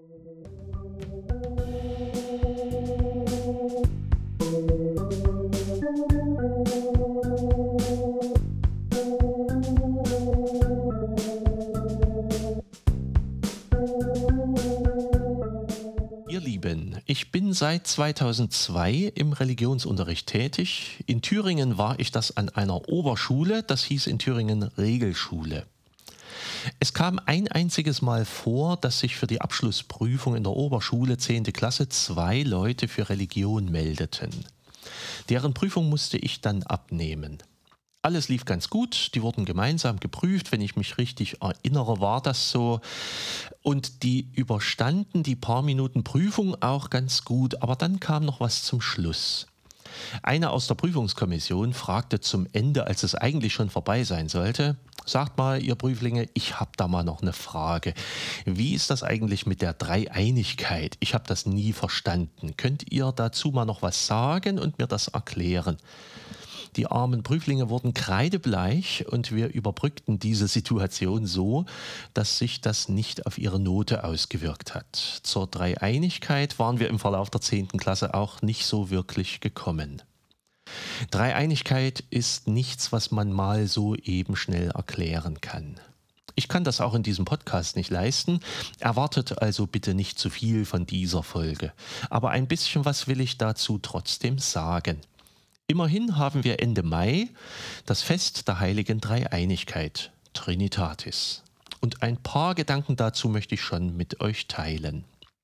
Ihr Lieben, ich bin seit 2002 im Religionsunterricht tätig. In Thüringen war ich das an einer Oberschule, das hieß in Thüringen Regelschule. Es kam ein einziges Mal vor, dass sich für die Abschlussprüfung in der Oberschule 10. Klasse 2 Leute für Religion meldeten. Deren Prüfung musste ich dann abnehmen. Alles lief ganz gut, die wurden gemeinsam geprüft, wenn ich mich richtig erinnere, war das so. Und die überstanden die paar Minuten Prüfung auch ganz gut, aber dann kam noch was zum Schluss. Eine aus der Prüfungskommission fragte zum Ende, als es eigentlich schon vorbei sein sollte: Sagt mal, ihr Prüflinge, ich habe da mal noch eine Frage. Wie ist das eigentlich mit der Dreieinigkeit? Ich habe das nie verstanden. Könnt ihr dazu mal noch was sagen und mir das erklären? Die armen Prüflinge wurden kreidebleich und wir überbrückten diese Situation so, dass sich das nicht auf ihre Note ausgewirkt hat. Zur Dreieinigkeit waren wir im Verlauf der 10. Klasse auch nicht so wirklich gekommen. Dreieinigkeit ist nichts, was man mal so eben schnell erklären kann. Ich kann das auch in diesem Podcast nicht leisten, erwartet also bitte nicht zu viel von dieser Folge. Aber ein bisschen was will ich dazu trotzdem sagen. Immerhin haben wir Ende Mai das Fest der heiligen Dreieinigkeit, Trinitatis. Und ein paar Gedanken dazu möchte ich schon mit euch teilen.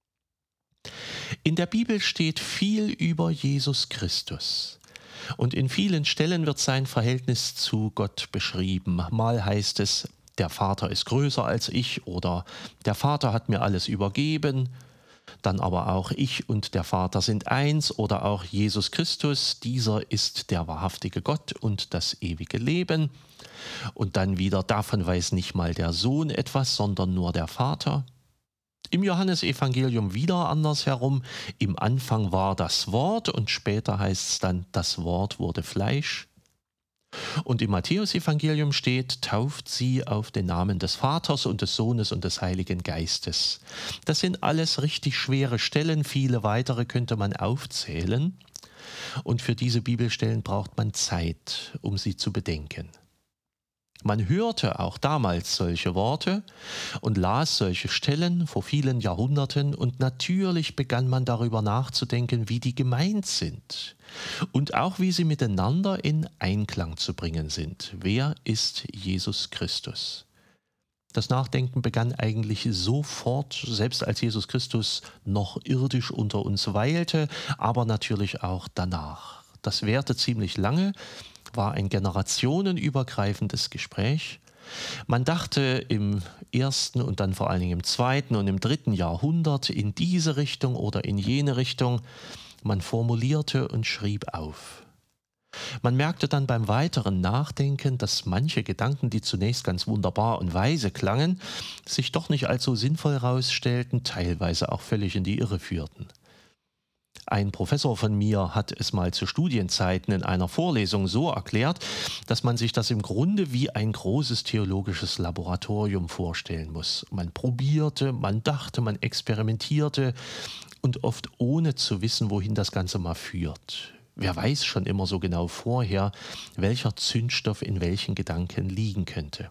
In der Bibel steht viel über Jesus Christus. Und in vielen Stellen wird sein Verhältnis zu Gott beschrieben. Mal heißt es, der Vater ist größer als ich, oder der Vater hat mir alles übergeben. Dann aber auch ich und der Vater sind eins, oder auch Jesus Christus, dieser ist der wahrhaftige Gott und das ewige Leben. Und dann wieder, davon weiß nicht mal der Sohn etwas, sondern nur der Vater. Im Johannesevangelium wieder andersherum: Im Anfang war das Wort, und später heißt es dann, das Wort wurde Fleisch. Und im Matthäusevangelium steht: Tauft sie auf den Namen des Vaters und des Sohnes und des Heiligen Geistes. Das sind alles richtig schwere Stellen, viele weitere könnte man aufzählen. Und für diese Bibelstellen braucht man Zeit, um sie zu bedenken. Man hörte auch damals solche Worte und las solche Stellen vor vielen Jahrhunderten, und natürlich begann man darüber nachzudenken, wie die gemeint sind und auch wie sie miteinander in Einklang zu bringen sind. Wer ist Jesus Christus? Das Nachdenken begann eigentlich sofort, selbst als Jesus Christus noch irdisch unter uns weilte, aber natürlich auch danach. Das währte ziemlich lange, war ein generationenübergreifendes Gespräch. Man dachte im ersten und dann vor allen Dingen im zweiten und im dritten Jahrhundert in diese Richtung oder in jene Richtung. Man formulierte und schrieb auf. Man merkte dann beim weiteren Nachdenken, dass manche Gedanken, die zunächst ganz wunderbar und weise klangen, sich doch nicht als so sinnvoll herausstellten, teilweise auch völlig in die Irre führten. Ein Professor von mir hat es mal zu Studienzeiten in einer Vorlesung so erklärt, dass man sich das im Grunde wie ein großes theologisches Laboratorium vorstellen muss. Man probierte, man dachte, man experimentierte und oft ohne zu wissen, wohin das Ganze mal führt. Wer weiß schon immer so genau vorher, welcher Zündstoff in welchen Gedanken liegen könnte.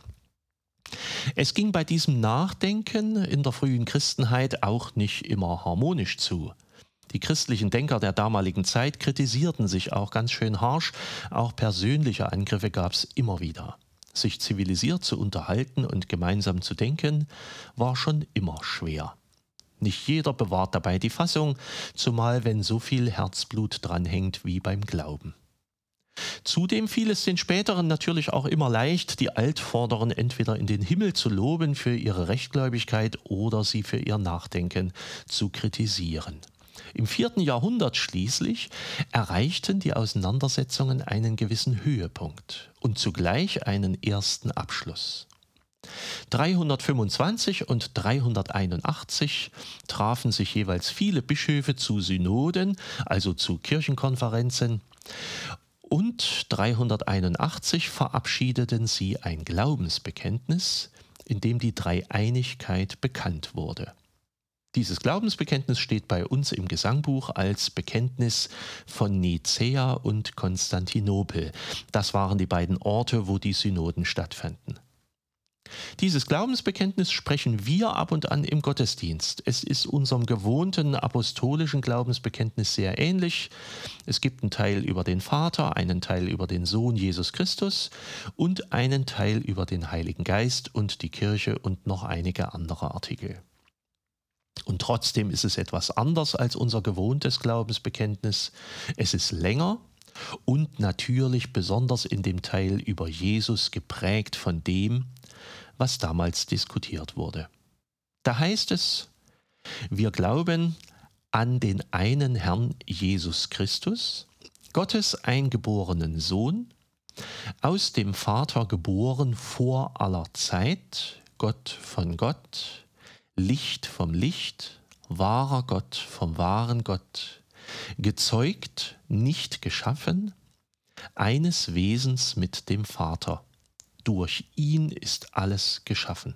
Es ging bei diesem Nachdenken in der frühen Christenheit auch nicht immer harmonisch zu. Die christlichen Denker der damaligen Zeit kritisierten sich auch ganz schön harsch, auch persönliche Angriffe gab es immer wieder. Sich zivilisiert zu unterhalten und gemeinsam zu denken, war schon immer schwer. Nicht jeder bewahrt dabei die Fassung, zumal wenn so viel Herzblut dranhängt wie beim Glauben. Zudem fiel es den Späteren natürlich auch immer leicht, die Altvorderen entweder in den Himmel zu loben für ihre Rechtgläubigkeit oder sie für ihr Nachdenken zu kritisieren. Im 4. Jahrhundert schließlich erreichten die Auseinandersetzungen einen gewissen Höhepunkt und zugleich einen ersten Abschluss. 325 und 381 trafen sich jeweils viele Bischöfe zu Synoden, also zu Kirchenkonferenzen, und 381 verabschiedeten sie ein Glaubensbekenntnis, in dem die Dreieinigkeit bekannt wurde. Dieses Glaubensbekenntnis steht bei uns im Gesangbuch als Bekenntnis von Nicäa und Konstantinopel. Das waren die beiden Orte, wo die Synoden stattfanden. Dieses Glaubensbekenntnis sprechen wir ab und an im Gottesdienst. Es ist unserem gewohnten apostolischen Glaubensbekenntnis sehr ähnlich. Es gibt einen Teil über den Vater, einen Teil über den Sohn Jesus Christus und einen Teil über den Heiligen Geist und die Kirche und noch einige andere Artikel. Und trotzdem ist es etwas anders als unser gewohntes Glaubensbekenntnis. Es ist länger und natürlich besonders in dem Teil über Jesus geprägt von dem, was damals diskutiert wurde. Da heißt es, wir glauben an den einen Herrn Jesus Christus, Gottes eingeborenen Sohn, aus dem Vater geboren vor aller Zeit, Gott von Gott, Licht vom Licht, wahrer Gott vom wahren Gott, gezeugt, nicht geschaffen, eines Wesens mit dem Vater. Durch ihn ist alles geschaffen.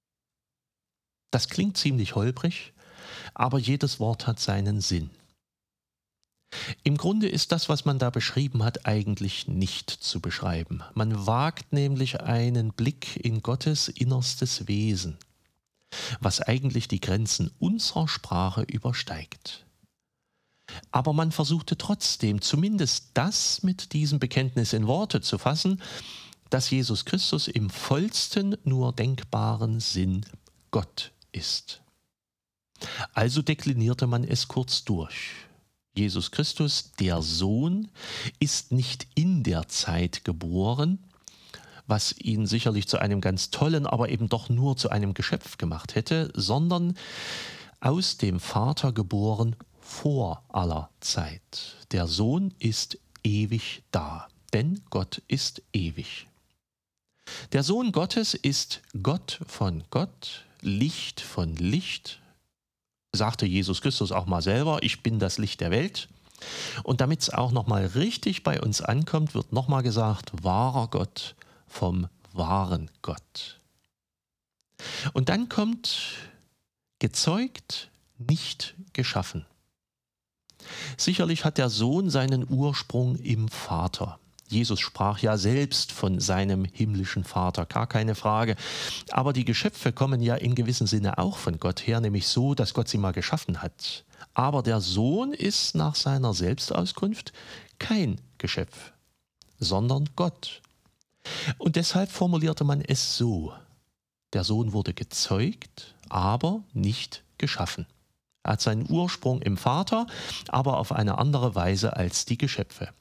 Das klingt ziemlich holprig, aber jedes Wort hat seinen Sinn. Im Grunde ist das, was man da beschrieben hat, eigentlich nicht zu beschreiben. Man wagt nämlich einen Blick in Gottes innerstes Wesen, was eigentlich die Grenzen unserer Sprache übersteigt. Aber man versuchte trotzdem, zumindest das mit diesem Bekenntnis in Worte zu fassen, dass Jesus Christus im vollsten nur denkbaren Sinn Gott ist. Also deklinierte man es kurz durch. Jesus Christus, der Sohn, ist nicht in der Zeit geboren, was ihn sicherlich zu einem ganz tollen, aber eben doch nur zu einem Geschöpf gemacht hätte, sondern aus dem Vater geboren vor aller Zeit. Der Sohn ist ewig da, denn Gott ist ewig. Der Sohn Gottes ist Gott von Gott, Licht von Licht, sagte Jesus Christus auch mal selber, ich bin das Licht der Welt. Und damit es auch nochmal richtig bei uns ankommt, wird nochmal gesagt, wahrer Gott vom wahren Gott. Und dann kommt gezeugt, nicht geschaffen. Sicherlich hat der Sohn seinen Ursprung im Vater. Jesus sprach ja selbst von seinem himmlischen Vater, gar keine Frage. Aber die Geschöpfe kommen ja in gewissem Sinne auch von Gott her, nämlich so, dass Gott sie mal geschaffen hat. Aber der Sohn ist nach seiner Selbstauskunft kein Geschöpf, sondern Gott. Und deshalb formulierte man es so: Der Sohn wurde gezeugt, aber nicht geschaffen. Er hat seinen Ursprung im Vater, aber auf eine andere Weise als die Geschöpfe.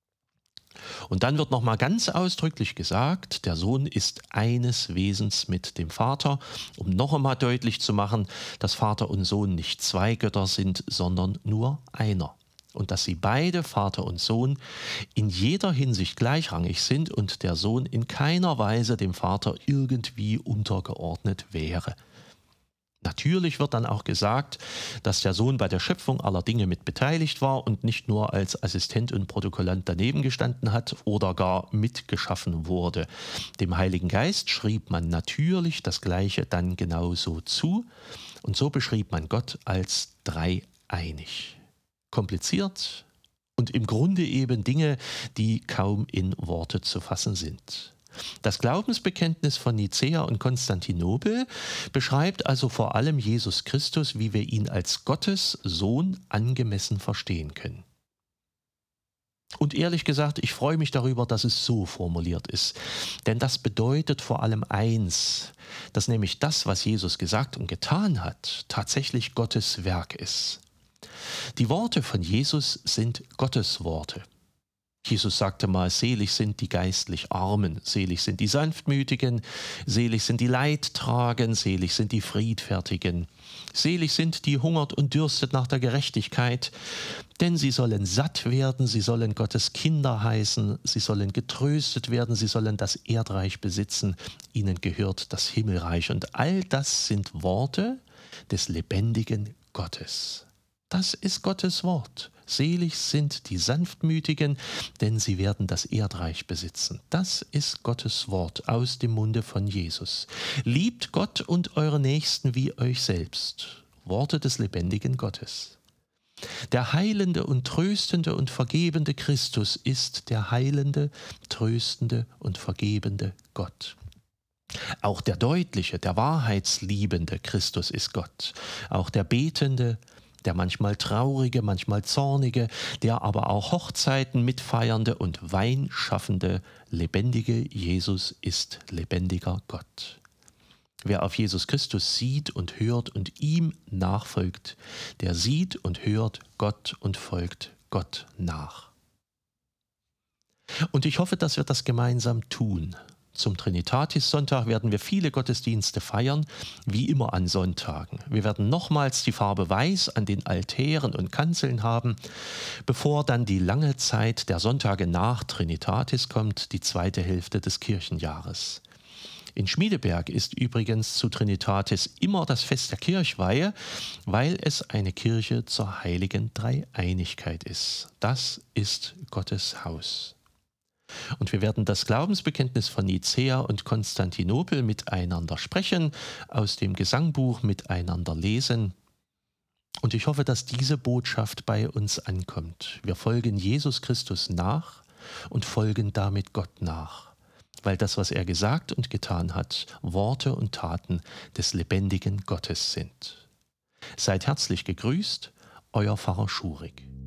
Und dann wird nochmal ganz ausdrücklich gesagt, der Sohn ist eines Wesens mit dem Vater, um noch einmal deutlich zu machen, dass Vater und Sohn nicht zwei Götter sind, sondern nur einer. Und dass sie beide, Vater und Sohn, in jeder Hinsicht gleichrangig sind und der Sohn in keiner Weise dem Vater irgendwie untergeordnet wäre. Natürlich wird dann auch gesagt, dass der Sohn bei der Schöpfung aller Dinge mit beteiligt war und nicht nur als Assistent und Protokollant daneben gestanden hat oder gar mitgeschaffen wurde. Dem Heiligen Geist schrieb man natürlich das Gleiche dann genauso zu und so beschrieb man Gott als dreieinig. Kompliziert und im Grunde eben Dinge, die kaum in Worte zu fassen sind. Das Glaubensbekenntnis von Nicäa und Konstantinopel beschreibt also vor allem Jesus Christus, wie wir ihn als Gottes Sohn angemessen verstehen können. Und ehrlich gesagt, ich freue mich darüber, dass es so formuliert ist. Denn das bedeutet vor allem eins, dass nämlich das, was Jesus gesagt und getan hat, tatsächlich Gottes Werk ist. Die Worte von Jesus sind Gottes Worte. Jesus sagte mal, selig sind die geistlich Armen, selig sind die Sanftmütigen, selig sind die Leidtragen, selig sind die Friedfertigen, selig sind die hungert und dürstet nach der Gerechtigkeit, denn sie sollen satt werden, sie sollen Gottes Kinder heißen, sie sollen getröstet werden, sie sollen das Erdreich besitzen, ihnen gehört das Himmelreich. Und all das sind Worte des lebendigen Gottes. Das ist Gottes Wort. Selig sind die Sanftmütigen, denn sie werden das Erdreich besitzen. Das ist Gottes Wort aus dem Munde von Jesus. Liebt Gott und eure Nächsten wie euch selbst. Worte des lebendigen Gottes. Der heilende und tröstende und vergebende Christus ist der heilende, tröstende und vergebende Gott. Auch der deutliche, der wahrheitsliebende Christus ist Gott. Auch der betende, der manchmal traurige, manchmal zornige, der aber auch Hochzeiten mitfeiernde und Wein schaffende, lebendige Jesus ist lebendiger Gott. Wer auf Jesus Christus sieht und hört und ihm nachfolgt, der sieht und hört Gott und folgt Gott nach. Und ich hoffe, dass wir das gemeinsam tun. Zum Trinitatis-Sonntag werden wir viele Gottesdienste feiern, wie immer an Sonntagen. Wir werden nochmals die Farbe Weiß an den Altären und Kanzeln haben, bevor dann die lange Zeit der Sonntage nach Trinitatis kommt, die zweite Hälfte des Kirchenjahres. In Schmiedeberg ist übrigens zu Trinitatis immer das Fest der Kirchweihe, weil es eine Kirche zur heiligen Dreieinigkeit ist. Das ist Gottes Haus. Und wir werden das Glaubensbekenntnis von Nicäa und Konstantinopel miteinander sprechen, aus dem Gesangbuch miteinander lesen. Und ich hoffe, dass diese Botschaft bei uns ankommt. Wir folgen Jesus Christus nach und folgen damit Gott nach, weil das, was er gesagt und getan hat, Worte und Taten des lebendigen Gottes sind. Seid herzlich gegrüßt, euer Pfarrer Schurig.